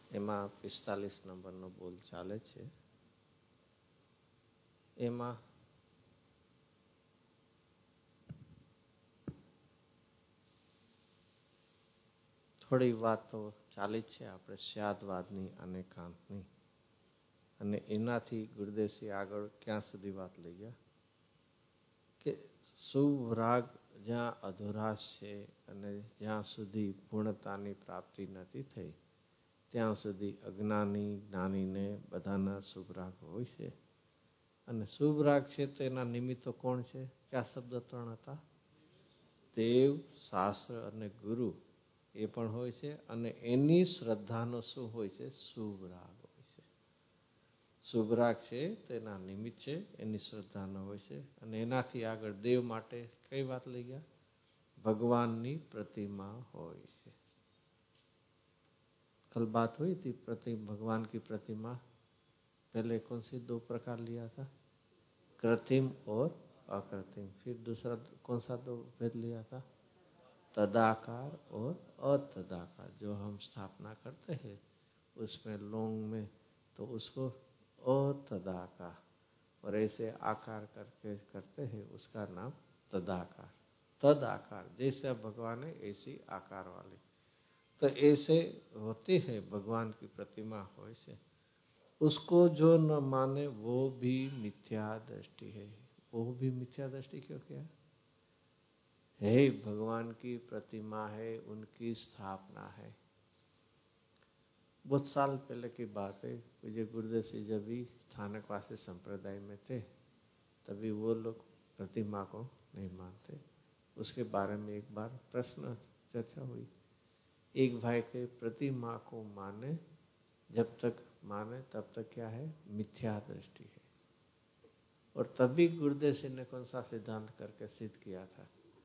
એમાં 45 નંબરનો બોલ ચાલે છે. એમાં થોડી વાતો ચાલી છે આપણે સ્યાદવાદની અને કાંતની, અને એનાથી ગુરુદેવસિંહ આગળ ક્યાં સુધી વાત લઈ ગયા કે શુભ રાગ જ્યાં અધુરાશ છે અને જ્યાં સુધી પૂર્ણતાની પ્રાપ્તિ નથી થઈ ત્યાં સુધી અજ્ઞાની જ્ઞાનીને બધાના શુભ રાગ હોય છે. અને શુભ રાગ છે તો એના નિમિત્તો કોણ છે? કયા શબ્દ ત્રણ હતા? દેવ, શાસ્ત્ર અને ગુરુ એ પણ હોય છે. અને એની શ્રદ્ધાનો શું હોય છે? શુભ રાગ હોય છે. શુભ રાગ છે તો એના નિમિત્ત છે, એની શ્રદ્ધાનો હોય છે. અને એનાથી આગળ દેવ માટે કઈ વાત લઈ ગયા? ભગવાનની प्रतिमा હોય છે. कल बात हुई थी भगवान की प्रतिमा. पहले कौन सी दो प्रकार लिया था? कृत्रिम और अकृत्रिम. फिर दूसरा कौन सा दो भेद लिया था? तदाकार और अतदाकार. जो हम स्थापना करते हैं उसमें लोंग में तो उसको अतदाकार, और ऐसे आकार करके करते हैं उसका नाम तदाकार. तदाकार जैसे भगवान है ऐसी आकार वाली. तो ऐसे होती है भगवान की प्रतिमा हो से. उसको जो न माने वो भी मिथ्या दृष्टि है. वो भी मिथ्या दृष्टि क्यों किया है? भगवान की प्रतिमा है, उनकी स्थापना है. बहुत साल पहले की बात है. विजय गुरुदेव सिंह जब भी स्थानकवासी संप्रदाय में थे तभी वो लोग प्रतिमा को नहीं मानते. उसके बारे में एक बार प्रश्न चर्चा हुई. एक भाई के प्रतिमा को माने, जब तक माने तब तक क्या है? मिथ्या दृष्टि है. और तभी गुरुदेव सिंह ने कौन सा सिद्धांत करके सिद्ध किया था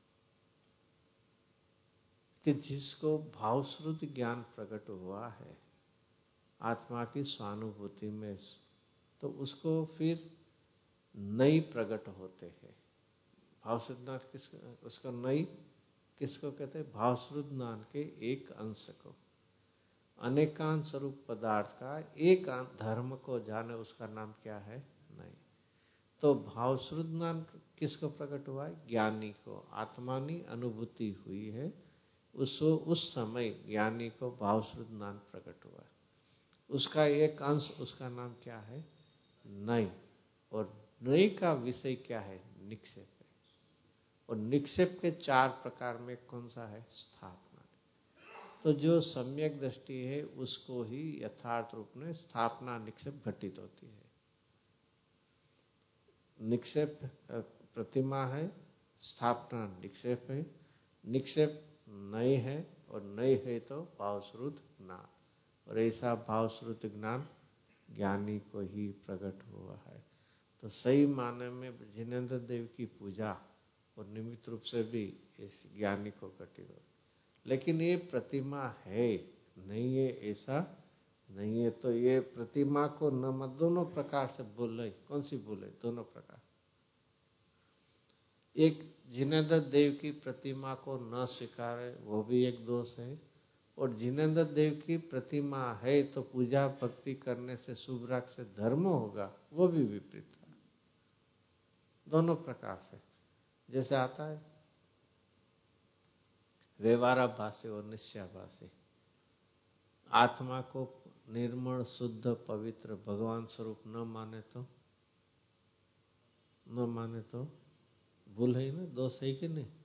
कि जिसको भावश्रुत ज्ञान प्रकट हुआ है आत्मा की स्वानुभूति में, तो उसको फिर नई प्रकट होते हैं. भावश्रुत ज्ञान उसको नई किसको कहते हैं? भावश्रुत ज्ञान के एक अंश को. अनेकांत स्वरूप पदार्थ का एक धर्म को जाने उसका नाम क्या है? नहीं. तो भावश्रुत ज्ञान किसको प्रकट हुआ है? ज्ञानी को. आत्मा की अनुभूति हुई है उस समय ज्ञानी को भावश्रुत ज्ञान प्रकट हुआ है. उसका एक अंश, उसका नाम क्या है? नई. और नई का विषय क्या है? निक्षेप. और निक्षेप के चार प्रकार में कौन सा है? स्थापना. तो जो सम्यक दृष्टि है उसको ही यथार्थ रूप में स्थापना निक्षेप घटित होती है. निक्षेप प्रतिमा है, स्थापना निक्षेप है. निक्षेप नए है और नए है तो भावश्रुत ज्ञान. और ऐसा भावश्रुत ज्ञान ज्ञानी को ही प्रकट हुआ है. तो सही माने में जिनेन्द्र देव की पूजा और निमित्त रूप से भी इस ज्ञानी को घटित हो. लेकिन ये प्रतिमा है नहीं है ऐसा नहीं है. तो ये प्रतिमा को न दोनों प्रकार से बोले. कौन सी बोले? दोनों प्रकार. एक जिनेन्द्र देव की प्रतिमा को न स्वीकारे वो भी एक दोष है. और जिनेन्द्र देव की प्रतिमा है तो पूजा भक्ति करने से शुभ राग से धर्म होगा, वो भी विपरीत है. दोनों प्रकार से जैसे आता है व्यवहाराभासी और निश्चयाभासी. आत्मा को निर्मल शुद्ध पवित्र भगवान स्वरूप न माने तो भूल है ना, दोष है कि नहीं?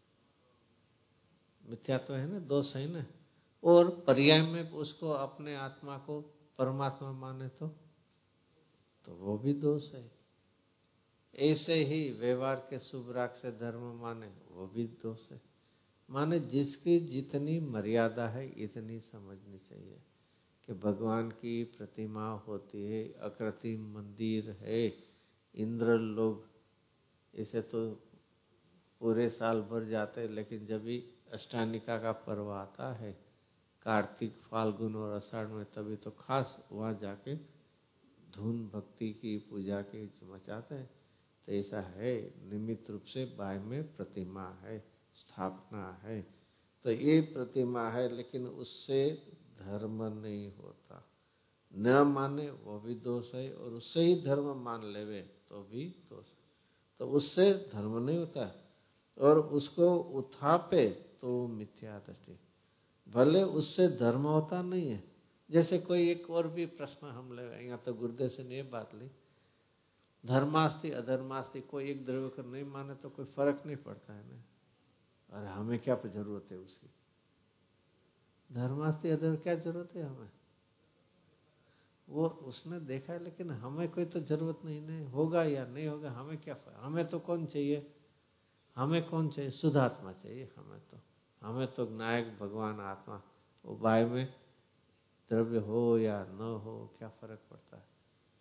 मिथ्या तो है ना, दोष है ना. और पर्याय में उसको अपने आत्मा को परमात्मा माने तो वो भी दोष है. ऐसे ही व्यवहार के शुभ राग से धर्म माने वो भी दोष है. माने जिसकी जितनी मर्यादा है इतनी समझनी चाहिए कि भगवान की प्रतिमा होती है, अकृत्रिम मंदिर है, इंद्र लोग इसे तो पूरे साल भर जाते हैं. लेकिन जब भी अष्टानिका का पर्व आता है कार्तिक, फाल्गुन और आषाढ़ में, तभी तो खास वहाँ जाके धुन भक्ति की पूजा की मचाते हैं. तो ऐसा है निमित्त रूप से बाह्य में प्रतिमा है, स्थापना है. तो ये प्रतिमा है, लेकिन उससे धर्म नहीं होता। न माने वो भी दोष है, और उससे ही धर्म मान लेवे तो भी दोष है। तो उससे धर्म नहीं होता, और उसको उठापे तो मिथ्या दृष्टि। भले उससे धर्म होता नहीं है। जैसे कोई एक और भी प्रश्न हम ले, यहाँ तो गुरुदेव से ने बात ली, धर्मास्ति अधर्मास्ति, कोई एक द्रव्य को नहीं माने तो कोई फर्क नहीं पड़ता है ना, और हमें क्या जरूरत है उसकी? धर्मास्ति अधर्म क्या जरूरत है हमें? वो उसने देखा है, लेकिन हमें कोई तो जरूरत नहीं होगा या नहीं होगा, हमें क्या हमें तो कौन चाहिए? हमें कौन चाहिए? शुद्धात्मा चाहिए हमें तो नायक भगवान आत्मा। उपाय में द्रव्य हो या न हो क्या फर्क पड़ता है?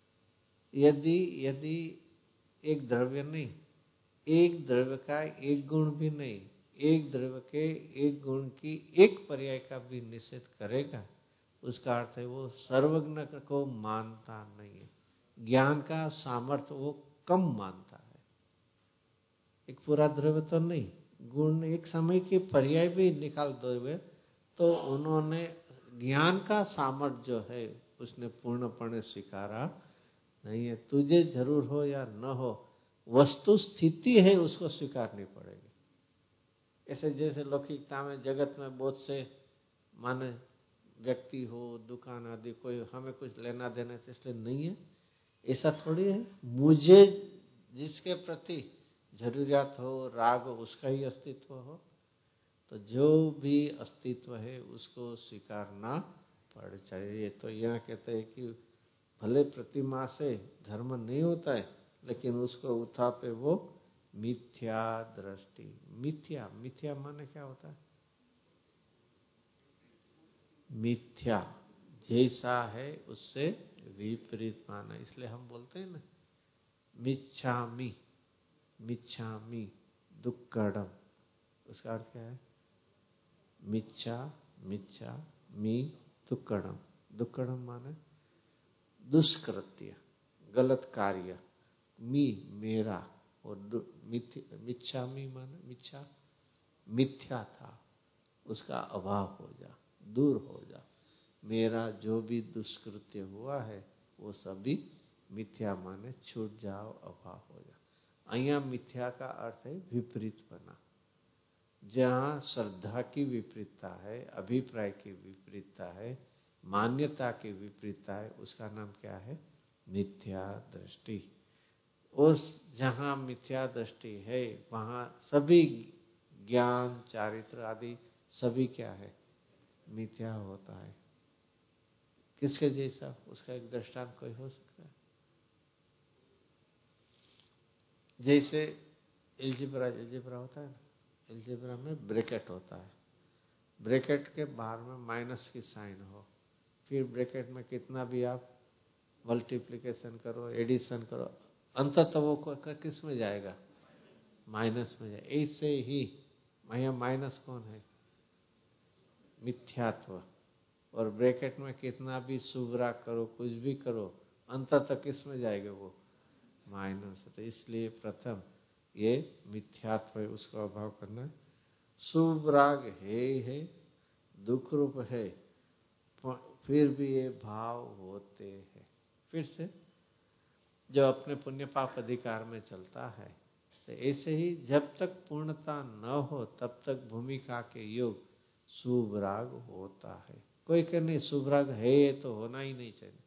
यदि एक द्रव्य नहीं, एक द्रव्य का एक गुण भी नहीं, एक द्रव्य के एक गुण की एक पर्याय का भी निषेध करेगा, उसका अर्थ है वो सर्वज्ञ को मानता नहीं है, ज्ञान का सामर्थ्य वो कम मानता है। एक पूरा द्रव्य तो नहीं, गुण एक समय के पर्याय भी निकाल दोगे तो उन्होंने ज्ञान का सामर्थ्य जो है उसने पूर्णपणे स्वीकारा नहीं है। तुझे जरूर हो या न हो, वस्तु स्थिति है उसको स्वीकारनी पड़ेगी। ऐसे जैसे लौकिकता में जगत में बहुत से माने व्यक्ति हो, दुकान आदि, कोई हमें कुछ लेना देना तो इसलिए नहीं है, ऐसा थोड़ी है। मुझे जिसके प्रति जरूरियात हो, राग हो, उसका ही अस्तित्व हो, तो जो भी अस्तित्व है उसको स्वीकारना पड़ चाहिए। तो यहाँ कहते हैं कि भले प्रतिमा से धर्म नहीं होता है, लेकिन उसको उठा पे वो मिथ्या दृष्टि। मिथ्या माने क्या होता है? मिथ्या जैसा है उससे विपरीत माना। इसलिए हम बोलते हैं ना, मिच्छामि दुक्कडम, उसका अर्थ क्या है? मिच्छा मी दुक्कडम। दुक्कडम माने दुष्कृत्य, गलत कार्य। मेरा, और मिच्छामि माने मिथ्या था, उसका अभाव हो जा, दूर हो जा। मेरा जो भी दुष्कृत्य हुआ है वो सभी मिथ्या माने छूट जाओ, अभाव हो जा। अहिया मिथ्या का अर्थ है विपरीत बना। जहाँ श्रद्धा की विपरीतता है, अभिप्राय की विपरीतता है, मान्यता की विपरीतता है, उसका नाम क्या है? मिथ्या दृष्टि। उस जहाँ मिथ्या दृष्टि है वहाँ सभी ज्ञान, चारित्र आदि सभी क्या है? मिथ्या होता है। किसके जैसा? उसका एक दृष्टांत कोई हो सकता है? जैसे एल्जेब्रा होता है ना, एल्जेब्रा में ब्रैकेट होता है, ब्रैकेट के बाहर में माइनस की साइन हो, फिर ब्रैकेट में कितना भी आप मल्टीप्लिकेशन करो, एडिशन करो, अंततः वो किस में जाएगा? माइनस में जाए। ऐसे ही यहाँ माइनस कौन है? मिथ्यात्व। और ब्रैकेट में कितना भी शुभ्रा करो, कुछ भी करो, अंततः किस में जाएगा? वो माइनस। तो इसलिए प्रथम ये मिथ्यात्व है, उसका अभाव करना है। शुभ राग है, दुख रूप है, फिर भी ये भाव होते हैं। फिर से जो अपने पुण्य पाप अधिकार में चलता है, तो ऐसे ही जब तक पूर्णता न हो तब तक भूमिका के योग शुभ राग होता है। कोई कहे नहीं शुभ राग है तो होना ही नहीं चाहिए।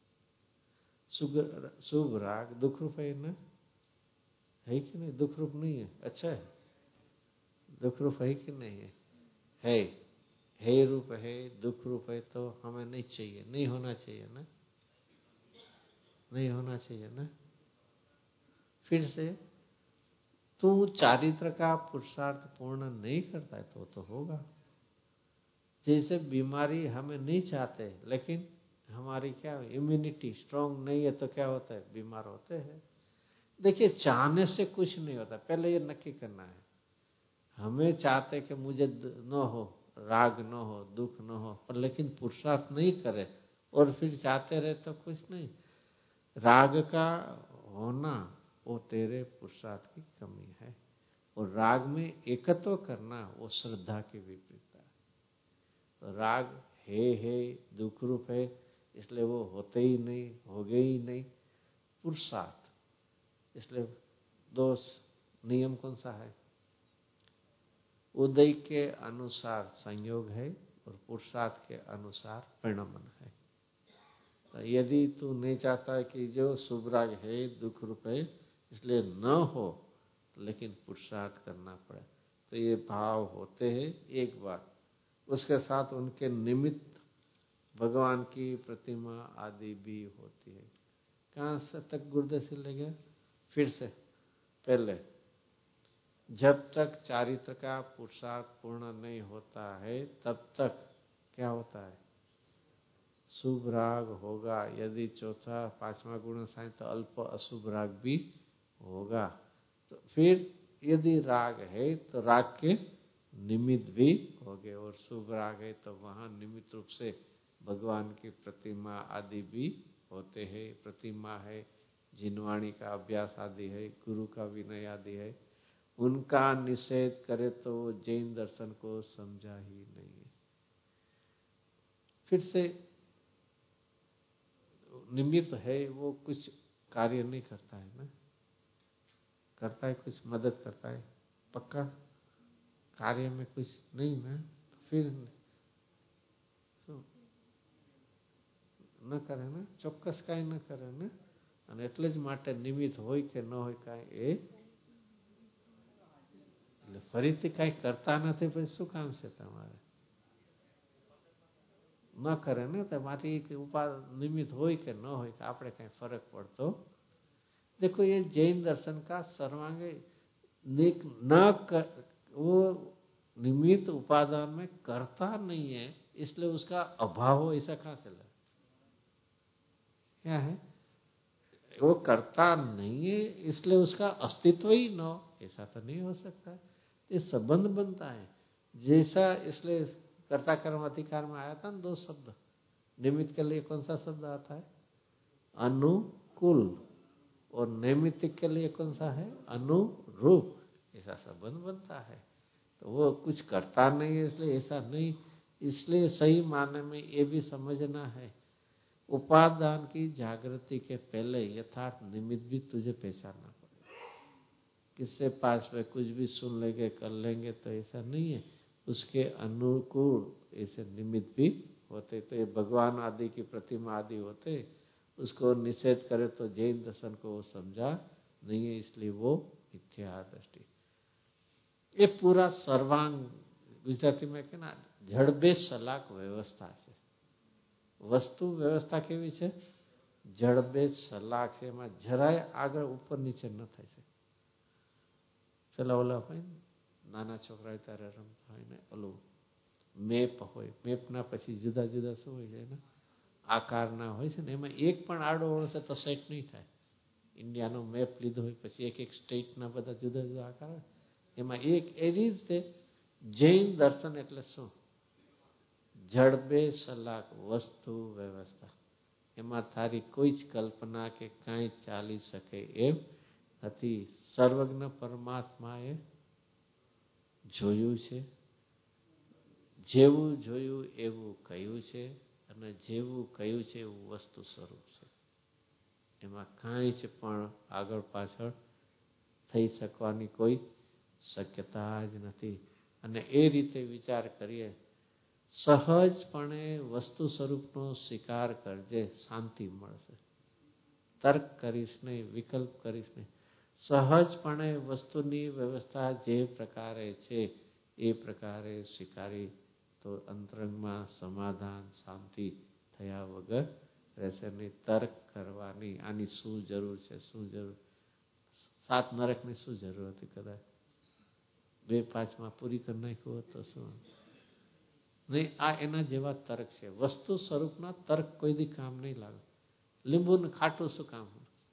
शुभ राग दुख रूप है ना, है कि नहीं? दुख रूप नहीं है? अच्छा है, दुख रूप है कि नहीं है? है रूप है, दुख रूप है, तो हमें नहीं चाहिए, नहीं होना चाहिए ना, नहीं होना चाहिए ना। फिर से तू चारित्र का पुरुषार्थ पूर्ण नहीं करता है तो होगा। जैसे बीमारी हमें नहीं चाहते, लेकिन हमारी क्या इम्यूनिटी स्ट्रांग नहीं है तो क्या होता है? बीमार होते हैं। देखिए, चाहने से कुछ नहीं होता, पहले ये नक्की करना है। हमें चाहते कि मुझे न हो, राग न हो, दुख न हो, पर लेकिन पुरुषार्थ नहीं करे और फिर चाहते रहे तो कुछ नहीं। राग का होना वो तेरे पुरुषार्थ की कमी है, और राग में एकत्व करना वो श्रद्धा की विपरीतता है। तो राग है दुख रूप है, इसलिए वो होते ही नहीं, होगे ही नहीं। पुरुषार्थ, इसलिए दोष नियम कौन सा है? उदय के अनुसार संयोग है और पुरुषार्थ के अनुसार परिणमन है। तो यदि तू नहीं चाहता कि जो शुभ राग है दुख रूप है इसलिए न हो, लेकिन पुरुषार्थ करना पड़े, तो ये भाव होते हैं एक बार। उसके साथ उनके निमित्त भगवान की प्रतिमा आदि भी होती है। कहाँ से तक गुरुदेव ले गया? फिर से पहले, जब तक चारित्र का पुरुषार्थ पूर्ण नहीं होता है तब तक क्या होता है? शुभ राग होगा। यदि चौथा पांचवा गुण है तो अल्प अशुभ राग भी होगा। तो फिर यदि राग है तो राग के निमित्त भी हो गए, और शुभ राग है तो वहां निमित्त रूप से भगवान की प्रतिमा आदि भी होते हैं। प्रतिमा है, जिनवाणी का अभ्यास आदि है, गुरु का विनय आदि है। उनका निषेध करे तो वो जैन दर्शन को समझा ही नहीं। फिर से निमित्त है, वो कुछ कार्य नहीं करता है ना, करता है कुछ मदद करता है, पक्का कार्य में कुछ नहीं ना, तो फिर तो न करे ना, ચોક્કસ કાંઈ ન કરે ને, અને એટલે જ માટે નિમિત્ત હોય કે ન હોય કાંઈ એ એટલે ફરીથી કાંઈ કરતા નથી, પછી શું કામ છે તમારે? ન કરે ને તો મારી નિમિત્ત હોય કે ન હોય તો આપણે કાંઈ ફરક પડતો। देखो ये जैन दर्शन का सर्वांग न कर, वो निमित्त उपादान में करता नहीं है, इसलिए उसका अभाव हो, ऐसा कहां से लगा? क्या है? वो करता नहीं है इसलिए उसका अस्तित्व ही न हो, ऐसा तो नहीं हो सकता। ये संबंध बनता है जैसा, इसलिए कर्ता कर्म अधिकार में आया था ना दो शब्द। निमित्त के लिए कौन सा शब्द आता है? अनुकूल, और नैमित्तिक के लिए कौन सा है? अनुरूप। ऐसा संबंध बनता है। तो वो कुछ करता नहीं है इसलिए ऐसा नहीं। इसलिए सही माने में ये भी समझना है, उपादान की जागृति के पहले यथार्थ निमित्त भी तुझे पहचानना पड़ेगा। किससे पास में कुछ भी सुन लेंगे कर लेंगे तो ऐसा नहीं है, उसके अनुकूल ऐसे निमित्त भी होते। तो ये भगवान आदि की प्रतिमा आदि होते, उसको निषेध करे तो जैन दर्शन को वो समझा नहीं है, इसलिए वो मिथ्या दृष्टि। ये पूरा सर्वांग गुजराती में के ना जड़बे सलाक व्यवस्था છે। વસ્તુ વ્યવસ્થા કેવી છે? જડબે સલાક છે, એમાં જરાય આગળ ઉપર નીચે ન થઈ શકે। પેલા ઓલા હોય ને નાના છોકરા ત્યારે રમતા હોય ને ઓલું મેપ હોય, મેપના પછી જુદા જુદા શું હોય છે ને આકારના હોય છે ને, એમાં એક પણ આડો વળશે તો સેટ નહીં થાય। ઇન્ડિયાનો મેપ લીધો હોય પછી એક એક સ્ટેટના બધા જુદા જુદા આકાર હોય, એમાં એક એવી રીતે જૈન દર્શન એટલે શું? જડબે સલાક વસ્તુ વ્યવસ્થા। એમાં તારી કોઈ જ કલ્પના કે કાંઈ ચાલી શકે એમ નથી। સર્વજ્ઞ પરમાત્માએ જોયું છે, જેવું જોયું એવું કહ્યું છે, અને જેવું કહ્યું છે એવું વસ્તુ સ્વરૂપ છે। એમાં કાંઈ જ પણ આગળ પાછળ થઈ શકવાની કોઈ શક્યતા જ નથી। અને એ રીતે વિચાર કરીએ, સહજપણે વસ્તુ સ્વરૂપનો સ્વીકાર કરજે, શાંતિ મળશે। તર્ક કરીશ નહીં, વિકલ્પ કરીશ નહીં, સહજપણે વસ્તુની વ્યવસ્થા જે પ્રકારે છે એ પ્રકારે સ્વીકારી તો અંતરંગમાં સમાધાન શાંતિ થયા વગર રહેશે નહીં। તર્ક કરવાની આની શું જરૂર છે, શું જરૂર, 7 નરકની શું જરૂર હતી? કદાચ 2-5માં પૂરી કરી નાખ્યું હોત તો શું નહીં। આ એના જેવા તર્ક છે। વસ્તુ સ્વરૂપના તર્ક કોઈ દી કામ નહીં લાગે। લીંબુને ખાટું શું કામ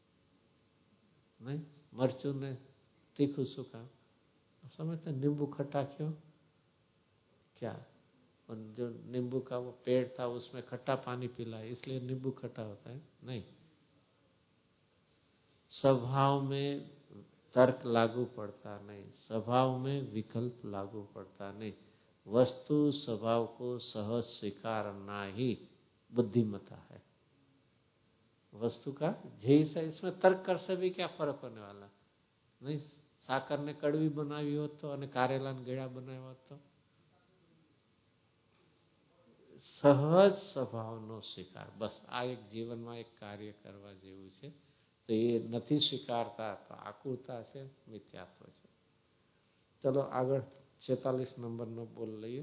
નહીં, મરચું ને तीखू શું કામ? समझते नींबू खट्टा क्यों? क्या? और जो नींबू का वो पेड़ था उसमें खट्टा पानी पिला इसलिए नींबू खट्टा होता है? नहीं। स्वभाव में तर्क लागू पड़ता नहीं, स्वभाव में विकल्प लागू पड़ता नहीं। वस्तु स्वभाव को सहज स्वीकारना ही बुद्धिमता है। वस्तु का झेल से इसमें तर्क कर से भी क्या फर्क होने वाला नहीं। साकर ने कड़वी बनावी हो तो અને કારેલા ને ગળા બનાવ્યા હોત તો સહજ સ્વભાવનો સ્વીકાર બસ આ એક જીવનમાં એક કાર્ય કરવા જેવું છે તો એ નથી સ્વીકારતા તો આકુરતા છે મિથ્યાત્વ છે। ચલો આગળ 46 નંબરનો બોલ લઈએ।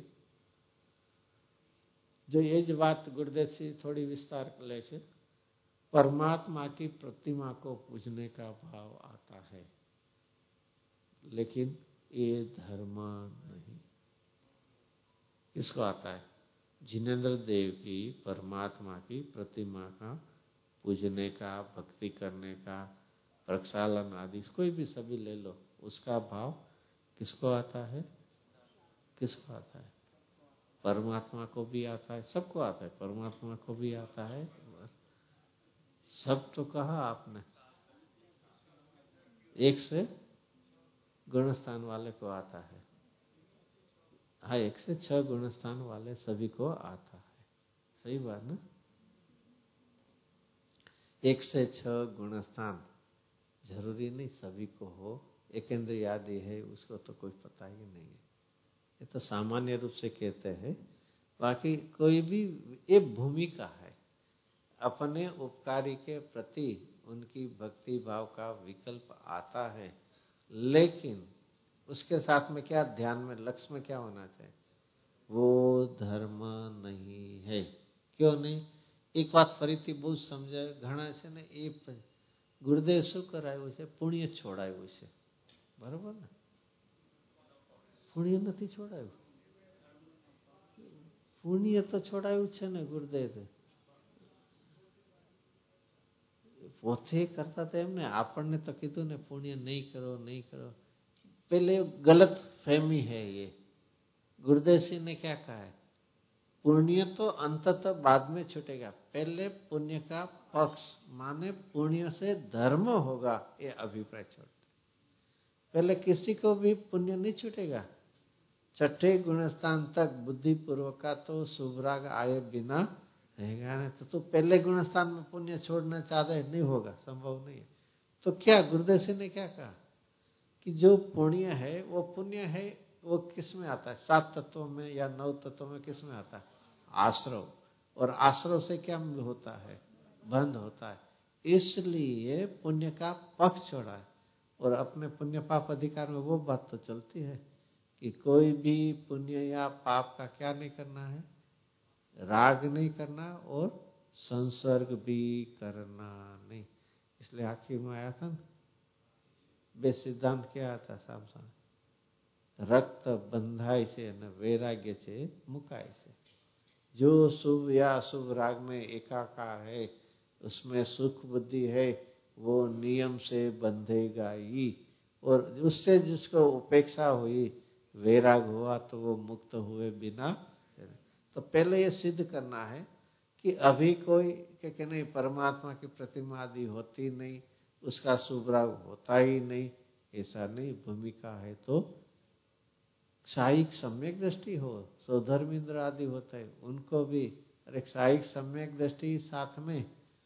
जो ये ज बात गुरुदेव जी थोड़ी विस्तार ले छे। परमात्मा की प्रतिमा को पूजने का भाव आता है लेकिन ये धर्म नहीं। किसको आता है? जिनेंद्र देव की परमात्मा की प्रतिमा का पूजने का, भक्ति करने का, प्रक्षालन आदि कोई भी सभी ले लो, उसका भाव किसको आता है? किसको आता है? परमात्मा को भी आता है, सबको आता है, परमात्मा को भी आता है। सब तो कहा आपने, एक से गुणस्थान वाले को आता है। हाँ, 1 से 6 गुणस्थान वाले सभी को आता है। सही बात ना? 1 से 6 गुणस्थान जरूरी नहीं सभी को हो। एकेंद्र आदि है उसको तो कोई पता ही नहीं है, ये तो सामान्य रूप से कहते हैं। बाकी कोई भी ये भूमिका है, अपने उपकारी के प्रति उनकी भक्ति भाव का विकल्प आता है, लेकिन उसके साथ में क्या ध्यान में लक्ष्य में क्या होना चाहिए? वो धर्म नहीं है। क्यों नहीं? एक बात फरीथी बहुत समझाय। घણા છે ને એ ગુરુદેવ શું કરાયું છે? પુણ્ય છોડાયું છે, બરોબર ને? પુણ્ય નથી છોડાયું, પુણ્ય તો છોડાયું છે ને ગુરુદેવે। પોતે કરતા હતા એમને, આપણને તો કીધું ને પુણ્ય નહીં કરો नहीं करो। पहले गलत फहमी है ये। गुरुदेव सिंह ने क्या कहा है? पुण्य तो अंततः बाद में छूटेगा, पहले पुण्य का पक्ष माने पुण्य से धर्म होगा, ये अभिप्राय छोड़ते। पहले किसी को भी पुण्य नहीं छूटेगा। 6ठे गुणस्थान तक बुद्धि पूर्वक का तो शुभराग आए बिना रहेगा नहीं। तो पहले गुणस्थान में पुण्य छोड़ना चाहते नहीं होगा, संभव नहीं है। तो क्या गुरुदेव सिंह ने क्या कहा कि जो पुण्य है वो पुण्य है, वो किस में आता है? 7 तत्वों में या 9 तत्वों में किस में आता है? आश्रव। और आश्रव से क्या होता है? बंध होता है। इसलिए पुण्य का पक्ष छोड़ा है। और अपने पुण्य पाप अधिकार में वो बात तो चलती है कि कोई भी पुण्य या पाप का क्या नहीं करना है? राग नहीं करना और संसर्ग भी करना नहीं। इसलिए आखिर में आया था ना, बे सिद्धांत क्या आता साम साम? रक्त बंधाई से न वैराग्य से मुकाय से। जो शुभ या अशुभ राग में एकाकार है, उसमें सुख बुद्धि है, वो नियम से बंधेगा ही। और उससे जिसको उपेक्षा हुई, वैराग हुआ, तो वो मुक्त हुए बिना। तो पहले ये सिद्ध करना है कि अभी कोई कि नहीं परमात्मा की प्रतिमा आदि होती नहीं, उसका शुभ राग होता ही नहीं, ऐसा नहीं। भूमिका है तो साहिक सम्यक दृष्टि हो, सौधर्मेंद्र आदि होते हैं उनको भी। अरे साहिक सम्यक दृष्टि साथ में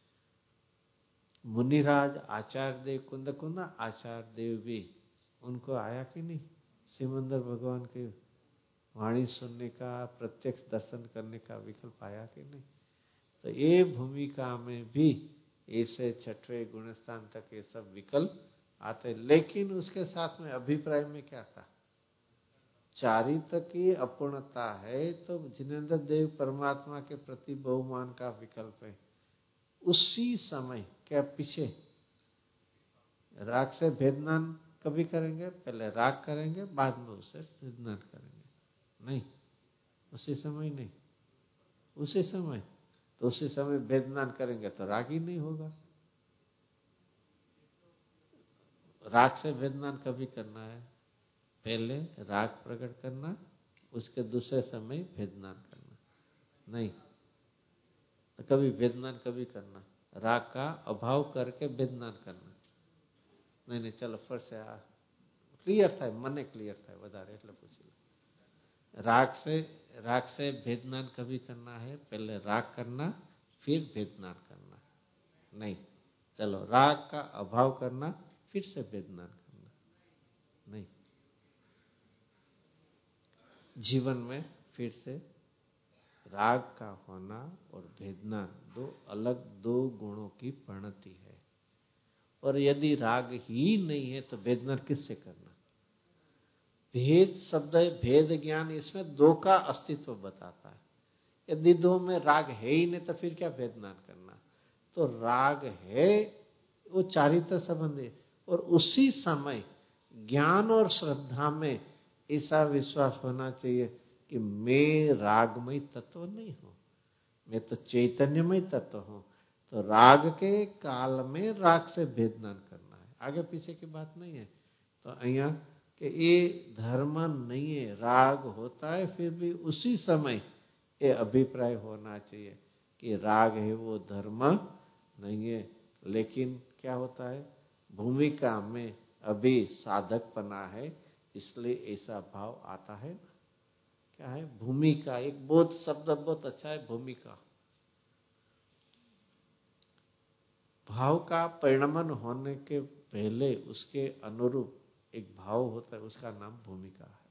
मुनिराज आचार्य देव कुंद आचार्य देव भी, उनको आया कि नहीं सिमंदर भगवान के वाणी सुनने का, प्रत्यक्ष दर्शन करने का विकल्प आया कि नहीं? तो ये भूमिका में भी ऐसे 6वें गुणस्थान तक ये सब विकल्प आते, लेकिन उसके साथ में अभिप्राय में क्या था? चारित्र की अपूर्णता है, तो जिनेंद्र देव परमात्मा के प्रति बहुमान का विकल्प है। उसी समय क्या पीछे राग से भेदनान कभी करेंगे? पहले राग करेंगे, बाद में उसे भेदनान करेंगे? नहीं, उसी समय नहीं, उसी समय। तो उसी समय भेदनान करेंगे तो राग ही नहीं होगा। राग से भेदनान कभी करना है? पहले राग प्रकट करना, उसके दूसरे समय भेदनान करना। नहीं, तो कभी भेदनान कभी करना, राग का अभाव करके भेदनान करना। नहीं, चलो फिर से क्लियर था, मने क्लियर था વધારે એટલે પૂછી લો। राग से भेदनान कभी करना है? पहले राग करना फिर भेदनान करना नहीं। चलो, राग का अभाव करना फिर से भेदनान करना नहीं। जीवन में फिर से राग का होना और भेदनान दो गुणों की परिणति है। और यदि राग ही नहीं है तो भेदनान किससे करना? भेद शब्द है, भेद ज्ञान, इसमें दो का अस्तित्व बताता है। यदि दो में राग है ही नहीं तो फिर क्या भेदनान करना? तो राग है, वो चारित्र संबंधी, और उसी समय ज्ञान और श्रद्धा में ऐसा विश्वास होना चाहिए कि मैं रागमय तत्व नहीं हूं, मैं तो चैतन्यमय तत्व हूं। तो राग के काल में राग से भेदनान करना है, आगे पीछे की बात नहीं है। तो अहिया कि ये धर्म नहीं है, राग होता है फिर भी उसी समय ये अभिप्राय होना चाहिए कि राग है वो धर्म नहीं है। लेकिन क्या होता है, भूमिका में अभी साधकपना है, इसलिए ऐसा भाव आता है ना। क्या है भूमिका? एक बहुत शब्द बहुत अच्छा है, भूमिका। भाव का परिणमन होने के पहले उसके अनुरूप एक भाव होता है, उसका नाम भूमिका है।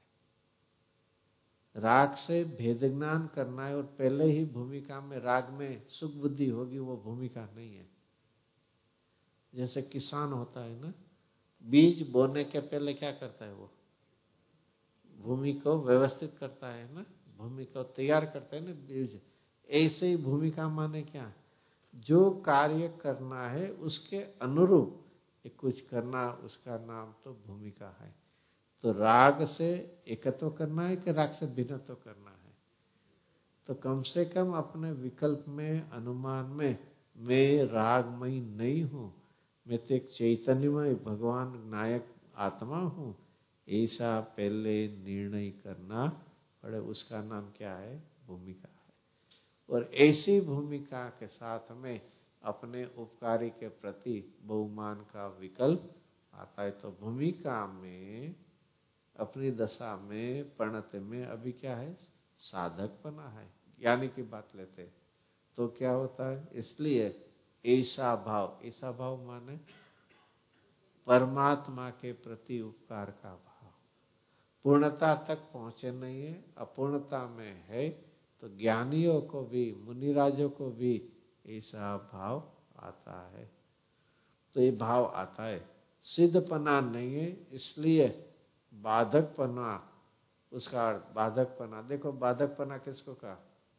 राग से भेद ज्ञान करना है और पहले ही भूमिका में राग में सुख बुद्धि होगी, वो भूमिका नहीं है। जैसे किसान होता है ना, बीज बोने के पहले क्या करता है? वो भूमि को व्यवस्थित करता है ना, भूमि को तैयार करता है ना बीज। ऐसे ही भूमिका माने क्या? जो कार्य करना है उसके अनुरूप कुछ करना, उसका नाम तो भूमिका है। तो राग से एकत्व करना है कि राग से भिन्नत्व करना है? तो कम से कम अपने विकल्प में, अनुमान में, मैं रागमय नहीं हूं, मैं तो एक चैतन्यमय भगवान नायक आत्मा हूं, ऐसा पहले निर्णय करना पड़े। उसका नाम क्या है? भूमिका है। और ऐसी भूमिका के साथ में अपने उपकारी के प्रति बहुमान का विकल्प आता है। तो भूमिका में, अपनी दशा में, परिणति में अभी क्या है? साधकपना है, ज्ञानी की बात लेते तो क्या होता है? इसलिए ऐसा भाव माने परमात्मा के प्रति उपकार का भाव। पूर्णता तक पहुंचे नहीं है, अपूर्णता में है, तो ज्ञानियों को भी, मुनिराजों को भी ऐसा भाव आता है। तो ये भाव आता है, सिद्धपना नहीं है, इसलिए बाधकपना, उसका बाधकपना देखो। बाधकपना किसको कहा?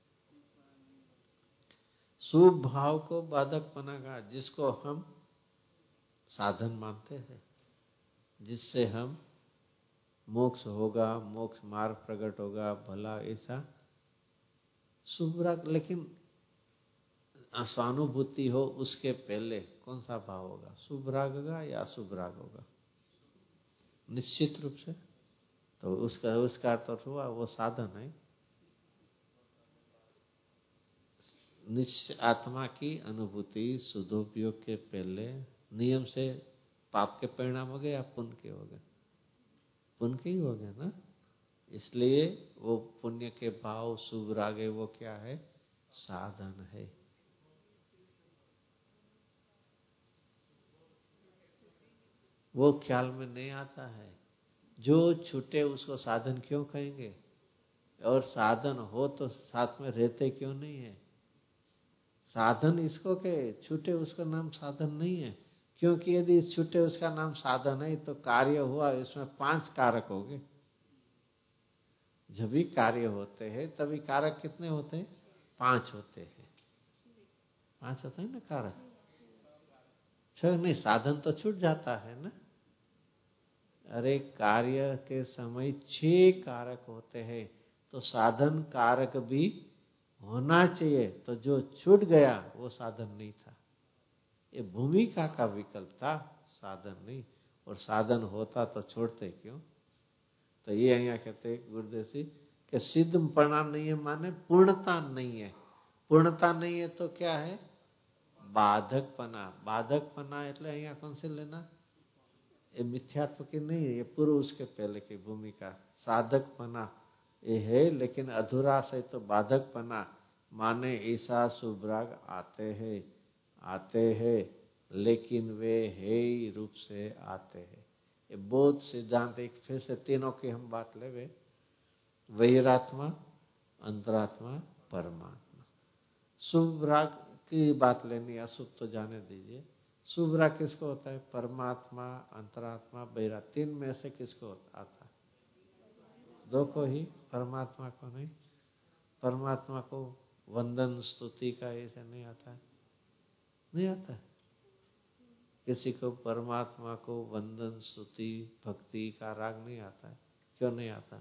शुभ भाव को बाधकपना कहा, जिसको हम साधन मानते हैं, जिससे हम मोक्ष होगा, मोक्ष मार्ग प्रकट होगा, भला ऐसा शुभ राग। लेकिन स्वानुभूति हो उसके पहले कौन सा भाव होगा? शुभ राग होगा या अशुभ राग होगा? निश्चित रूप से। तो उसका अर्थ हुआ वो साधन है। निश्चय आत्मा की अनुभूति शुद्धोपयोग के पहले नियम से पाप के परिणाम हो गए या पुण्य के हो गए? पुण्य के ही हो गए ना। इसलिए वो पुण्य के भाव, शुभ राग है, वो क्या है? साधन है। वो ख्याल में नहीं आता है। जो छूटे उसको साधन क्यों कहेंगे? और साधन हो तो साथ में रहते क्यों नहीं है? साधन इसको के छूटे उसका नाम साधन नहीं है, क्योंकि यदि छूटे उसका नाम साधन है तो कार्य हुआ, इसमें 5 कारक हो गए। जब भी कार्य होते हैं तभी कारक कितने होते हैं? 5 होते हैं। 5 होते हैं ना कारक। 6 नहीं, साधन तो छूट जाता है ना। अरे कार्य के समय 6 कारक होते हैं, तो साधन कारक भी होना चाहिए। तो जो छूट गया वो साधन नहीं था, ये भूमिका का विकल्प था, साधन नहीं। और साधन होता तो छोड़ते क्यों? तो ये यहाँ कहते हैं गुरुदेव जी कि सिद्धपना नहीं है माने पूर्णता नहीं है। पूर्णता नहीं है तो क्या है? बाधकपना। बाधकपना એટલે અહીંયા कौन से लेना? ये मिथ्यात्व की नहीं है, ये पूर्व उसके पहले की भूमिका। साधकपना ये है, लेकिन अधूरा से तो बाधक बना माने ऐसा शुभ राग आते हैं, लेकिन वे हे ही रूप से आते हैं। ये बोध सिद्धांत एक फिर से तीनों की हम बात लेवे, बहिरात्मा, अंतरात्मा, परमात्मा। शुभ राग की बात लेनी, अशुभ तो जाने दीजिए। शुभ राग किसको होता है? परमात्मा, अंतरात्मा, बहिरात्मा, तीन में से किसको आता है? दो को ही, परमात्मा को नहीं। परमात्मा को वंदन स्तुति का ऐसे नहीं आता है, नहीं आता है। किसी को परमात्मा को वंदन स्तुति भक्ति का राग नहीं आता है। क्यों नहीं आता?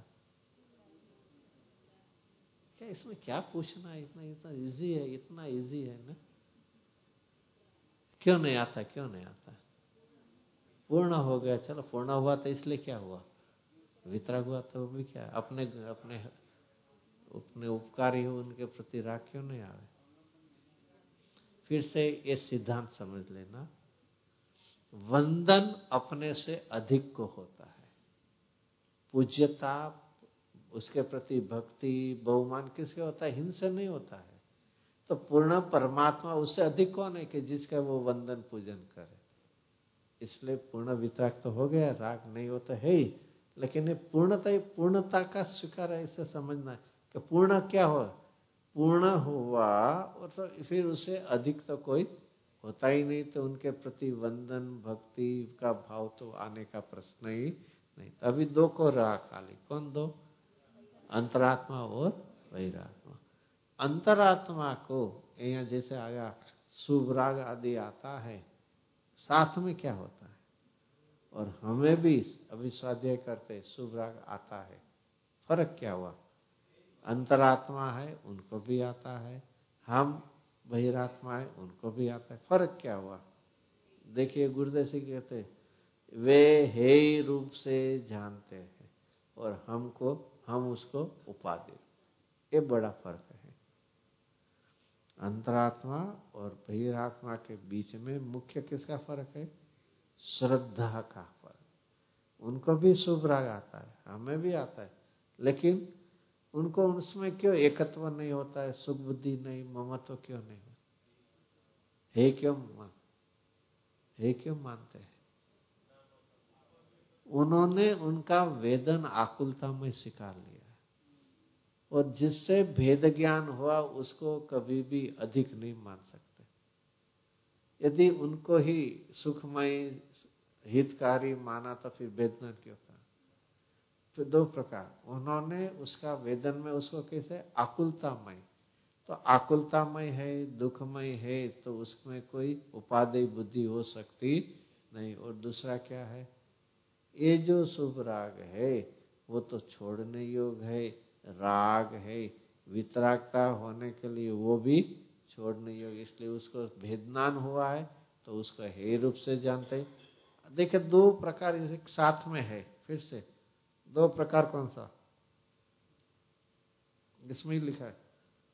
क्या इसमें क्या पूछना है? इतना इतना इजी है, इतना इजी है ना। क्यों नहीं आता? क्यों नहीं आता? पूर्ण हो गया, चलो पूर्ण हुआ तो इसलिए क्या हुआ? वितराग हुआ तो भी क्या? अपने अपने अपने उपकारी हो उनके प्रति राग क्यों नहीं आवे? फिर से ये सिद्धांत समझ लेना, वंदन अपने से अधिक को होता है, पूज्यता उसके प्रति भक्ति बहुमान किसके होता है? हिंसा नहीं होता है। तो पूर्ण परमात्मा उससे अधिक कौन है कि जिसका वो वंदन पूजन करे? इसलिए पूर्ण वितराग तो हो गया, राग नहीं होता है ही, लेकिन ये पूर्णता का स्वीकार है। इसे समझना है कि पूर्ण क्या हो? पूर्ण हुआ और तो फिर उसे अधिक तो कोई होता ही नहीं, तो उनके प्रति वंदन भक्ति का भाव तो आने का प्रश्न ही नहीं। अभी दो को रहा खाली, कौन दो? अंतरात्मा और बहिरात्मा। अंतरात्मा को यहाँ जैसे आया शुभ राग आदि आता है, साथ में क्या होता है? और हमें भी अभी स्वाध्याय करते शुभ राग आता है, फर्क क्या हुआ? अंतरात्मा है उनको भी आता है, हम बहिरात्मा है उनको भी आता है, फर्क क्या हुआ? देखिए गुरुदेव जी कहते वे हे रूप से जानते हैं और हम उसको उपाधि, ये बड़ा फर्क है। अंतरात्मा और बहिरात्मा के बीच में मुख्य किसका फर्क है? श्रद्धा का फर्क। उनको भी शुभ राग आता है, हमें भी आता है, लेकिन उनको उसमें क्यों एकत्व नहीं होता है? सुख बुद्धि नहीं, ममत्व क्यों नहीं होता? हे क्यों मानते हैं? उन्होंने उनका वेदन आकुलता में स्वीकार लिया है, और जिससे भेद ज्ञान हुआ उसको कभी भी अधिक नहीं मान सकते। यदि उनको ही सुखमय हितकारी माना तो फिर वेदना क्यों कहा? फिर दो प्रकार, उन्होंने उसका वेदन में उसको कैसे? आकुलतामय। तो आकुलतामय है, दुखमय है, तो उसमें कोई उपादेय बुद्धि हो सकती नहीं। और दूसरा क्या है? ये जो शुभ राग है वो तो छोड़ने योग्य है, राग है, वितरागता होने के लिए वो भी छोड़ने योग्य, इसलिए उसको भेदनान हुआ है तो उसको हे रूप से जानते हैं। देखिए दो प्रकार एक साथ में है, फिर से दो प्रकार कौन सा? इसमें ही लिखा है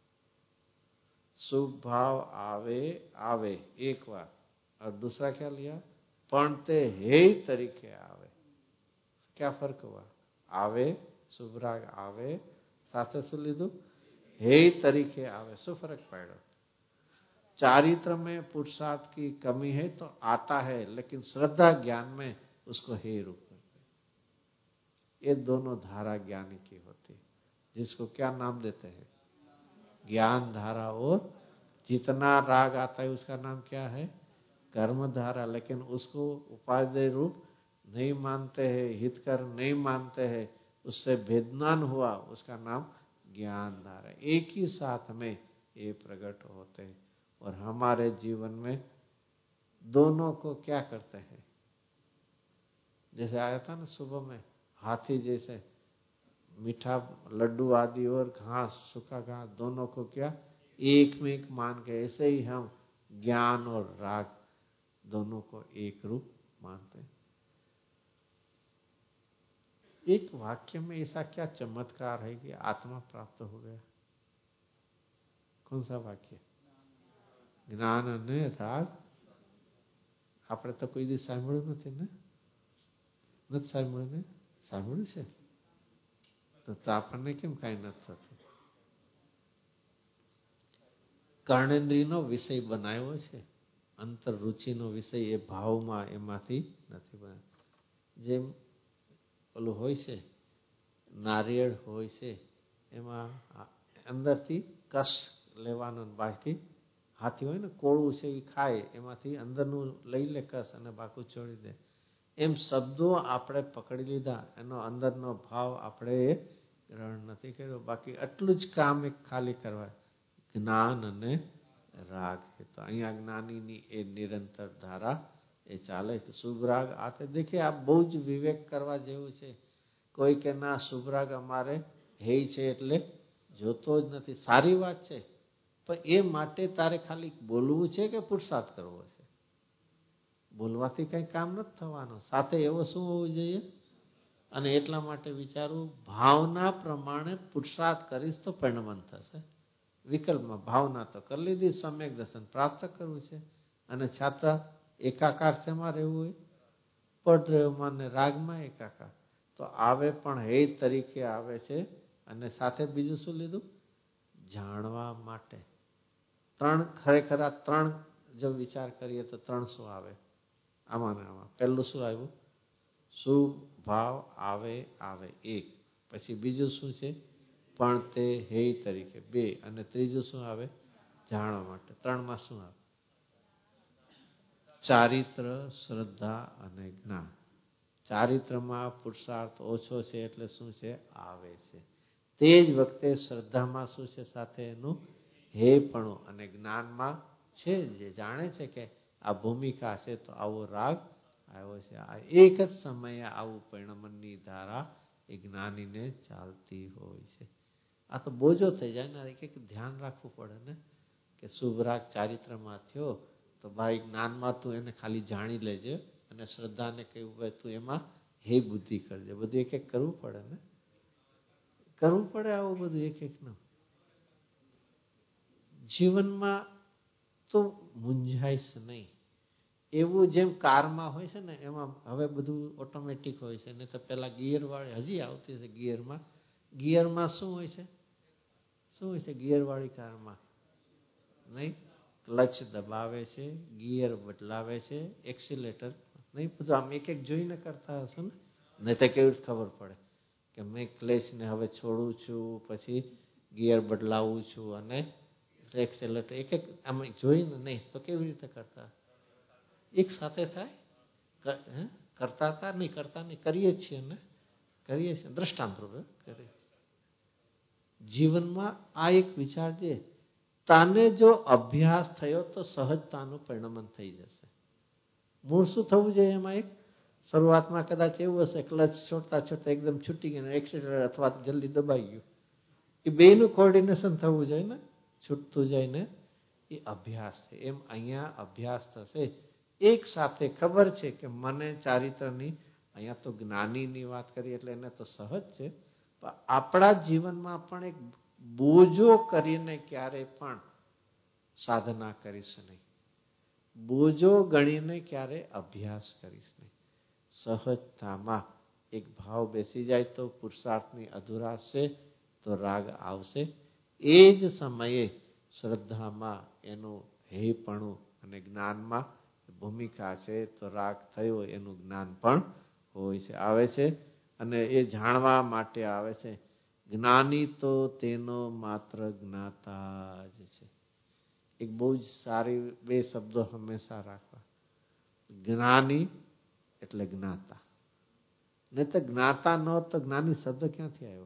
शुभ भाव आवे एक बार, और दूसरा क्या लिया? पढ़ते हे तरीके आवे। क्या फर्क हुआ? आवे शुभ राग आवे, साथ सुन दो हे तरीके आवे, सो फर्क पड़ो। चारित्र में पुरुषार्थ की कमी है तो आता है, लेकिन श्रद्धा ज्ञान में उसको हे रूप करते। ये दोनों धारा ज्ञानी की होती है, जिसको क्या नाम देते हैं? ज्ञान धारा। और जितना राग आता है उसका नाम क्या है? कर्म धारा। लेकिन उसको उपादेय रूप नहीं मानते हैं, हितकर नहीं मानते हैं, उससे भेदनान हुआ, उसका नाम ज्ञान धारा। एक ही साथ में ये प्रकट होते हैं। और हमारे जीवन में दोनों को क्या करते हैं? जैसे आया था ना सुबह में, हाथी जैसे मीठा लड्डू आदि और घास, सूखा घास, दोनों को क्या एक में एक मान के, ऐसे ही हम ज्ञान और राग दोनों को एक रूप मानते हैं। एक वाक्य में ऐसा क्या चमत्कार है कि आत्मा प्राप्त हो गया? कौन सा वाक्य? જ્ઞાન અને રાગ. આપણે તો કોઈ દી સાંભળ્યું નથી ને? નથી સાંભળ્યું ને? સાંભળ્યું છે તો આપણને કેમ કાંઈ નથી થતું? કર્ણેન્દ્રિયનો વિષય બનાવ્યો છે, અંતર રુચિનો વિષય એ ભાવમાં એમાંથી નથી બનાવ્યો. જેમ ઓલું હોય છે, નારિયેળ હોય છે, એમાં અંદરથી કસ લેવાનો, બાકી હાથી હોય ને કોળું છે એ ખાય, એમાંથી અંદરનું લઈ લે કસ અને બાકું છોડી દે. એમ શબ્દો આપણે પકડી લીધા, એનો અંદરનો ભાવ આપણે ગ્રહણ નથી કર્યો. બાકી આટલું જ કામ એક ખાલી કરવા, જ્ઞાન અને રાગ. તો અહીંયા જ્ઞાનીની એ નિરંતર ધારા એ ચાલે. શુભ રાગ આ તે દેખે, આ બહુ જ વિવેક કરવા જેવું છે. કોઈ કે ના શુભ રાગ અમારે હે છે એટલે જોતો જ નથી, સારી વાત છે, પણ એ માટે તારે ખાલી બોલવું છે કે પુરુષાર્થ કરવો છે? બોલવાથી કઈ કામ નથી થવાનું, સાથે એવો શું હોવું જોઈએ? અને એટલા માટે વિચારું, ભાવના પ્રમાણે પુરુષાર્થ કરીશ તો પરિણમન થશે. વિકલ્પમાં ભાવના તો કરી લીધી, સમ્યક દર્શન પ્રાપ્ત કરવું છે, અને છાતા એકાકાર શેમાં રહેવું હોય? પડ ને રાગમાં એકાકાર. તો આવે પણ હે તરીકે આવે છે, અને સાથે બીજું શું લીધું? જાણવા માટે. ત્રણ, ખરેખર આ ત્રણ જો વિચાર કરીએ તો ત્રણ શું આવે આમાં ને આમાં? પહેલું શું આવ્યું? શુભ ભાવ આવે આવે એક. પછી બીજું શું છે? પણ તે હે તરીકે બે. અને ત્રીજું શું આવે? જાણવા માટે. ત્રણમાં શું આવે? ચારિત્ર, શ્રદ્ધા અને જ્ઞાન. ચારિત્રમાં પુરુષાર્થ ઓછો છે એટલે શું છે? આવે છે. તે જ વખતે શ્રદ્ધામાં શું છે? સાથે એનું હે પણ. અને જ્ઞાનમાં છે, જે જાણે છે કે આ ભૂમિકા છે તો આવો રાગ આવ્યો છે. આ એક જ સમયે આવું પરિણમનની ધારા એ જ્ઞાનીને ચાલતી હોય છે. આ તો બોજો થઈ જાય ને, એક ધ્યાન રાખવું પડે ને, કે શુભ રાગ ચારિત્રમાં થયો તો ભાઈ જ્ઞાનમાં તું એને ખાલી જાણી લેજે, અને શ્રદ્ધાને કહ્યું ભાઈ તું એમાં હે બુદ્ધિ કરજે. બધું એક એક કરવું પડે ને, કરવું પડે આવું બધું એક એક નું. જીવનમાં તો મૂંઝાઈશ નહીં. એવું જેમ કારમાં હોય છે ને, એમાં હવે બધું ઓટોમેટિક હોય છે, ને તો પેલા ગિયર વાળી હજી આવતી છે. ગિયરમાં શું હોય છે? શું હોય છે ગિયર વાળી કારમાં? નહીં, ક્લચ દબાવે છે, ગિયર બદલાવે છે, એક્સિલેટર નહીં, બધું આમ એક એક જોઈને કરતા હશો ને. નહીં તો કેવી રીતે ખબર પડે કે મેં ક્લચને હવે છોડું છું, પછી ગિયર બદલાવું છું અને એક્સિલેટર એક એક આમ જોઈને? નહીં તો કેવી રીતે કરતા? એક સાથે થાય કરતા હતા? નહીં કરતા નહીં, કરીએ છીએ ને, કરીએ છીએ દ્રષ્ટાંત રૂપે કરીએ. જીવનમાં આ એક વિચાર છે, તાને જો અભ્યાસ થયો તો સહજતાનું પરિણમન થઈ જશે. મૂળ શું થવું જોઈએ એમાં? એક શરૂઆતમાં કદાચ એવું હશે, ક્લચ છોડતા છોડતા એકદમ છૂટી ગયું, એક્સિલેટર અથવા જલ્દી દબાઈ ગયું. એ બેનું કોર્ડિનેશન થવું જોઈએ ને, છૂટતું જાય ને, એ અભ્યાસ છે. એમ અહીંયા અભ્યાસ થશે. એક સાથે ખબર છે કે મને ચારિત્રની, અહીંયા તો જ્ઞાનીની વાત કરી એટલે એને તો સહજ છે, પણ આપણા જીવનમાં પણ એક બોજો કરીને ક્યારે પણ સાધના કરીશ નહીં, બોજો ગણીને ક્યારે અભ્યાસ કરીશ નહીં. સહજતામાં એક ભાવ બેસી જાય તો પુરુષાર્થની અધુરાશ છે તો રાગ આવશે. એ જ સમયે શ્રદ્ધામાં એનું હેપણું અને જ્ઞાનમાં ભૂમિકા છે તો રાગ થયો એનું જ્ઞાન પણ હોય છે, આવે છે. અને એ જાણવા માટે આવે છે. જ્ઞાની તો તેનો માત્ર જ્ઞાતા જ છે. એક બહુ જ સારી બે શબ્દો હંમેશા રાખવા. જ્ઞાની એટલે જ્ઞાતા. નહીં તો જ્ઞાતા ન તો જ્ઞાની શબ્દ ક્યાંથી આવ્યો?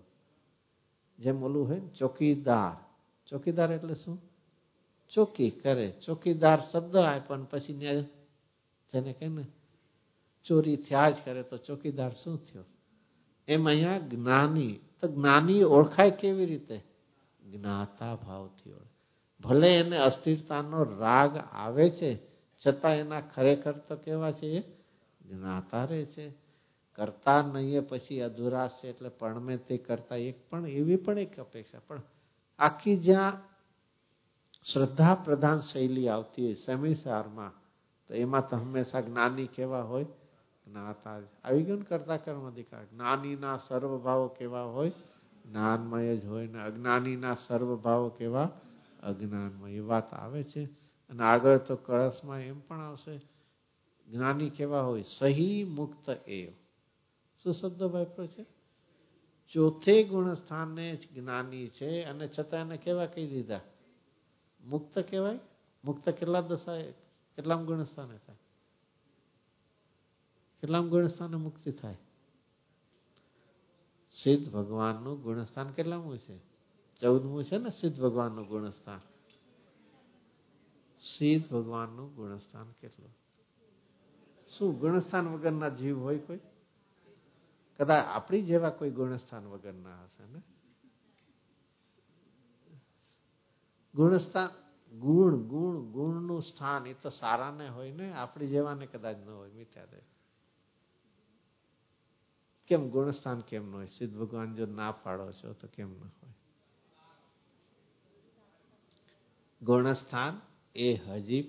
જેમ ઓલું હોય ચોકીદાર. ચોકીદાર એટલે શું? ચોકી કરે. ચોકીદાર શબ્દ આપ્યો પછી જેને કહે ને ચોરી થયા જ કરે તો ચોકીદાર શું થયો? એમ અહીંયા જ્ઞાની. તો જ્ઞાની ઓળખાય કેવી રીતે? જ્ઞાતા ભાવથી ઓળખાય. ભલે એને અસ્થિરતાનો રાગ આવે છે છતાં એના ખરેખર તો કેવા છે? એ જ્ઞાતા રહે છે. કરતા નહીં પછી અધુરાશ છે એટલે પરણમે તે કરતા એક પણ એવી પણ એક અપેક્ષા. પણ આખી જ્યાં શ્રદ્ધા પ્રધાન શૈલી આવતી હોય સેમિસારમાં, તો એમાં તો હંમેશા જ્ઞાની કેવા હોય? જ્ઞાતા. આવી ગયું ને કરતા કર્મ અધિકાર. જ્ઞાનીના સર્વ ભાવો કેવા હોય? જ્ઞાનમય જ હોય ને અજ્ઞાનીના સર્વ ભાવો કેવા? અજ્ઞાનમય. એ વાત આવે છે. અને આગળ તો કળશમાં એમ પણ આવશે, જ્ઞાની કેવા હોય? સહી મુક્ત એવ. શું શબ્દ વાપર્યો છે? ચોથે ગુણ સ્થાને જ જ્ઞાની છે અને છતાં એને કેવા કહી દીધા? મુક્ત કહેવાય. મુક્ત કેટલા દશાએ, કેટલામ ગુણ સ્થાને થાય? કેટલામ ગુણ સ્થાને મુક્તિ થાય? સિદ્ધ ભગવાનનું ગુણસ્થાન કેટલામું છે? 14મું છે ને સિદ્ધ ભગવાનનું ગુણસ્થાન. સિદ્ધ ભગવાનનું ગુણસ્થાન કેટલું? શું ગુણસ્થાન વગરના જીવ હોય કોઈ? કદાચ આપણી જેવા કોઈ ગુણસ્થાન વગરના હશે ને. ગુણસ્થાન, ગુણ ગુણ ગુણનું સ્થાન એ તો સારાને હોય ને, આપણી જેવાને કદાચ ન હોય. મિથ્યાદેવ કેમ ગુણસ્થાન કેમ ન હોય? સિદ્ધ ભગવાન જો ના પાડો છો તો કેમ ન હોય? ગુણસ્થાન એ હજી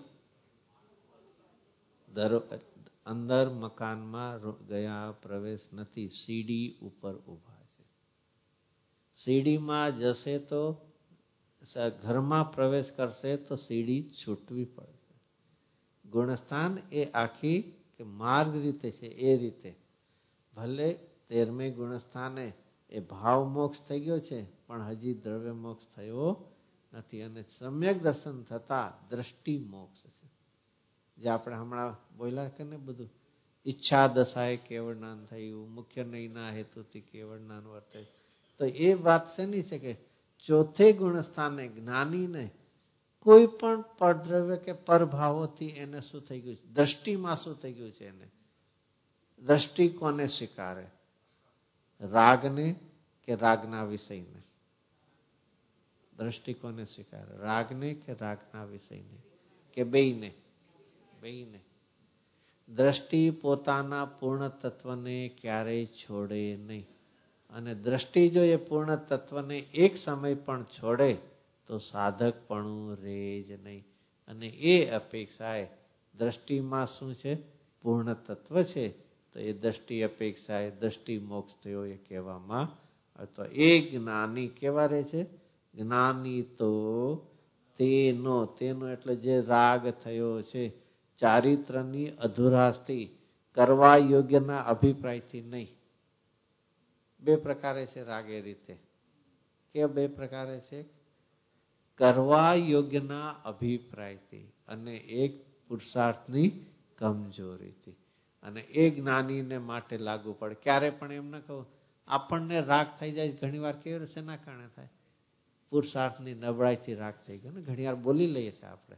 અંદર મકાનમાં ગયા પ્રવેશ નથી, સીડી ઉપર ઉભા છે. સીડીમાં જશે તો ઘરમાં પ્રવેશ કરશે તો સીડી છૂટવી પડશે. ગુણસ્થાન એ આખી કે માર્ગ રીતે છે. એ રીતે ભલે 13મે ગુણસ્થાને એ ભાવ મોક્ષ થઈ ગયો છે, પણ હજી દ્રવ્ય મોક્ષ થયો નથી. અને સમ્યક દર્શન થતા દ્રષ્ટિ મોક્ષ છે. જે આપણે હમણાં બોલ્યા કે ને બધું, ઈચ્છા દશાએ કેવળ જ્ઞાન થયું, મુખ્ય નહીંના હેતુથી કેવળ જ્ઞાન વર્તે. તો એ વાત શેની છે કે ચોથે ગુણસ્થાને જ્ઞાનીને કોઈ પણ પરદ્રવ્ય કે પરભાવોથી એને શું થઈ ગયું છે? દ્રષ્ટિમાં શું થઈ ગયું છે? એને દ્રષ્ટિ કોને સ્વીકારે? રાગને કે રાગના વિષયને? દ્રષ્ટિ કોને સ્વીકારે? રાગને કે રાગના વિષયને? કે બેયને? બેયને. દ્રષ્ટિ પોતાના પૂર્ણ તત્વને ક્યારેય છોડે નહીં. અને દ્રષ્ટિ જો એ પૂર્ણ તત્વને એક સમય પણ છોડે તો સાધકપણું રહે જ નહીં. અને એ અપેક્ષાએ દ્રષ્ટિમાં શું છે? પૂર્ણ તત્વ છે. તો એ દ્રષ્ટિ અપેક્ષાએ દ્રષ્ટિ મોક્ષ થયો એ કહેવામાં અથવા એ જ્ઞાની કેવા રહે છે? જ્ઞાની તો તેનો એટલે જે રાગ થયો છે ચારિત્રની અધુરાશથી, કરવા યોગ્યના અભિપ્રાયથી નહીં. બે પ્રકારે છે રાગ. એ રીતે કે બે પ્રકારે છે, કરવા યોગ્યના અભિપ્રાયથી અને એક પુરુષાર્થની કમજોરીથી. અને એ જ્ઞાનીને માટે લાગુ પડે. ક્યારે પણ એમ ન કહું આપણને રાગ થઈ જાય ઘણી વાર. કેવી રીતે શેના કારણે થાય? પુરુષાર્થની નબળાઈથી રાગ થઈ ગયો ને. ઘણી વાર બોલી લઈએ છીએ આપણે,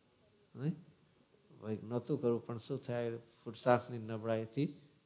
નહોતું કરવું પણ શું થાય? પુરુષાર્થની નબળાઈથી.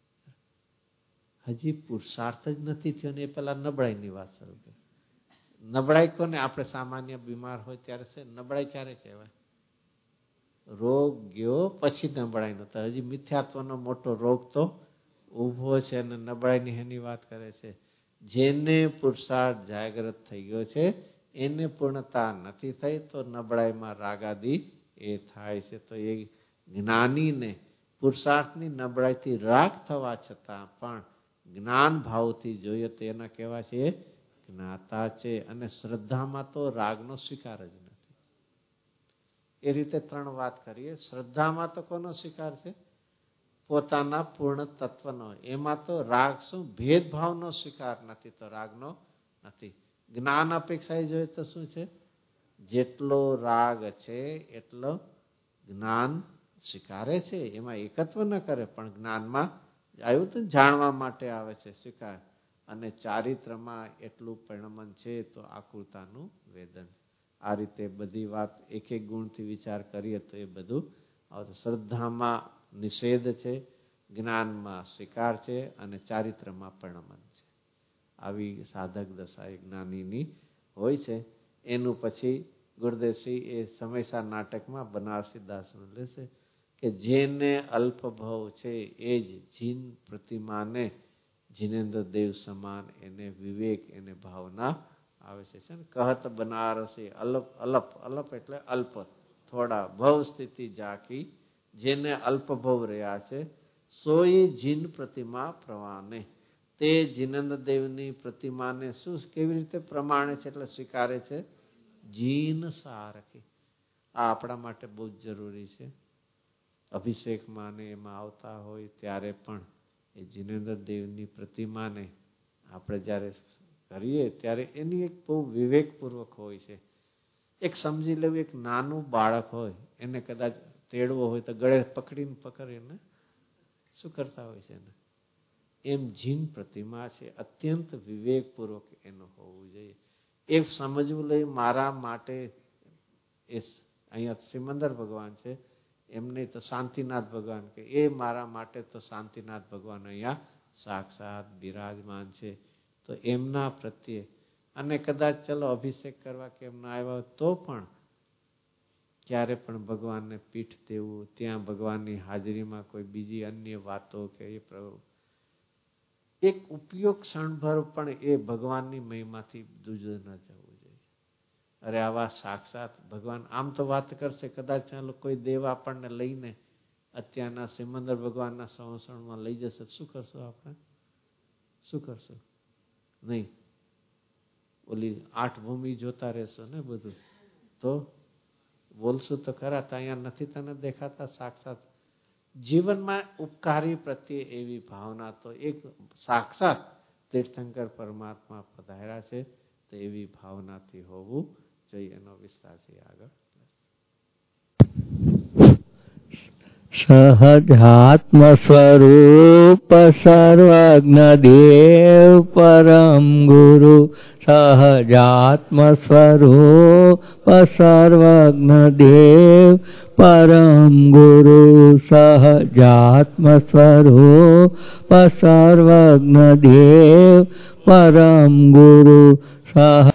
હજી પુરુષાર્થ જ નથી થયો ને એ પેલા નબળાઈની વાત શરૂ કરી. નબળાઈ કોને? આપણે સામાન્ય બીમાર હોય ત્યારે છે નબળાઈ. ક્યારે કહેવાય? રોગ ગયો પછી નબળાઈનો. તો હજી મિથ્યાત્વનો મોટો રોગ તો ઉભો છે અને નબળાઈની એની વાત કરે છે. જેને પુરુષાર્થ જાગૃત થઈ ગયો છે એને પૂર્ણતા નથી થઈ તો નબળાઈમાં રાગાદી એ થાય છે. તો એ જ્ઞાનીને પુરુષાર્થની નબળાઈથી રાગ થવા છતાં પણ જ્ઞાન ભાવથી જોઈએ તો એના કેવા છે? જ્ઞાતા છે. અને શ્રદ્ધામાં તો રાગનો સ્વીકાર જ નથી. એ રીતે 3 વાત કરીએ. શ્રદ્ધામાં તો કોનો સ્વીકાર છે? પોતાના પૂર્ણ તત્વનો. એમાં તો રાગ શું? ભેદભાવનો સ્વીકાર નથી, તો રાગનો નથી. જ્ઞાન અપેક્ષાએ જોઈએ તો શું છે? જેટલો રાગ છે એટલો જ્ઞાન સ્વીકારે છે. એમાં એકત્વ ન કરે પણ જ્ઞાનમાં આવ્યું તો જાણવા માટે આવે છે સ્વીકાર. અને ચારિત્રમાં એટલું પરિણમન છે તો આકુરતાનું વેદન. આ રીતે બધી વાત એક એક ગુણથી વિચાર કરીએ તો એ બધું શ્રદ્ધામાં નિષેધ છે, જ્ઞાનમાં સ્વીકાર છે અને ચારિત્રમાં પરિણમન છે. આવી સાધક દશા એ જ્ઞાનીની હોય છે. એનું પછી ગુરુદેવસિંહ એ સમયસર નાટકમાં બનારસી દાસનું લેશે કે જેને અલ્પભવ છે એ જ જીન પ્રતિમાને જીનેન્દ્ર દેવ સમાન એને વિવેક, એને ભાવના આવે છે. કહત બનારસી અલ્પ અલ્પ અલ્પ એટલે અલ્પ થોડા ભવ સ્થિતિ જાકી, જેને અલ્પભવ રહ્યા છે સોઈ જીન પ્રતિમા પ્રવાને. તે જીનેન્દ્ર દેવની પ્રતિમાને શું કેવી રીતે પ્રમાણે છે એટલે સ્વીકારે છે? જીન સારખી. આ આપણા માટે બહુ જ જરૂરી છે. અભિષેકમાં ને એમાં આવતા હોય ત્યારે પણ એ જીનેન્દ્ર દેવની પ્રતિમાને આપણે જ્યારે કરીએ ત્યારે એની એક બહુ વિવેકપૂર્વક હોય છે. એક સમજી લેવું, એક નાનું બાળક હોય એને કદાચ તેડવો હોય તો ગળે પકડીને શું કરતા હોય છે એને? એમ જીન પ્રતિમા છે, અત્યંત વિવેકપૂર્વક એનું હોવું જોઈએ. એ સમજવું લઈ મારા માટે એ અહીંયા સિમંદર ભગવાન છે, એમને તો શાંતિનાથ ભગવાન કે એ મારા માટે તો શાંતિનાથ ભગવાન અહીંયા સાક્ષાત બિરાજમાન છે. તો એમના પ્રત્યે અને કદાચ ચલો અભિષેક કરવા કે એમના આવ્યા તો પણ ક્યારે પણ ભગવાનને પીઠ દેવું, ત્યાં ભગવાનની હાજરીમાં કોઈ બીજી અન્ય વાતો કે એ એક ઉપયોગ ક્ષણભર પણ એ ભગવાનની મહિમાથી દૂર ન જવું જોઈએ. અરે આવા સાક્ષાત ભગવાન આમ તો વાત કરશે, કદાચ ચાલો કોઈ દેવ આપણને લઈને અત્યારના સિમંદર ભગવાનના સંવત્સરમાં લઈ જશે, શું કરશો આપણે? શું કરશો? નહીં, ઓલી 8 ભૂમિ જોતા રહેશો ને બધું, તો બોલશું તો ખરા. તો અહીંયા નથી તને દેખાતા સાક્ષાત જીવનમાં ઉપકારી પ્રત્યે એવી ભાવના તો એક સાક્ષાત તીર્થંકર પરમાત્મા પધાર્યા છે તો એવી ભાવનાથી હોવું જોઈએ. એનો વિસ્તારથી આગળ. સહજાત્મ સ્વરૂપ સર્વજ્ઞ દેવ પરમ ગુરુ. સહજાત્મ સ્વરૂપ સર્વજ્ઞ દેવ પરમ ગુરુ. સહજાત્મ સ્વરૂપ સર્વજ્ઞ દેવ પરમ ગુરુ. સહ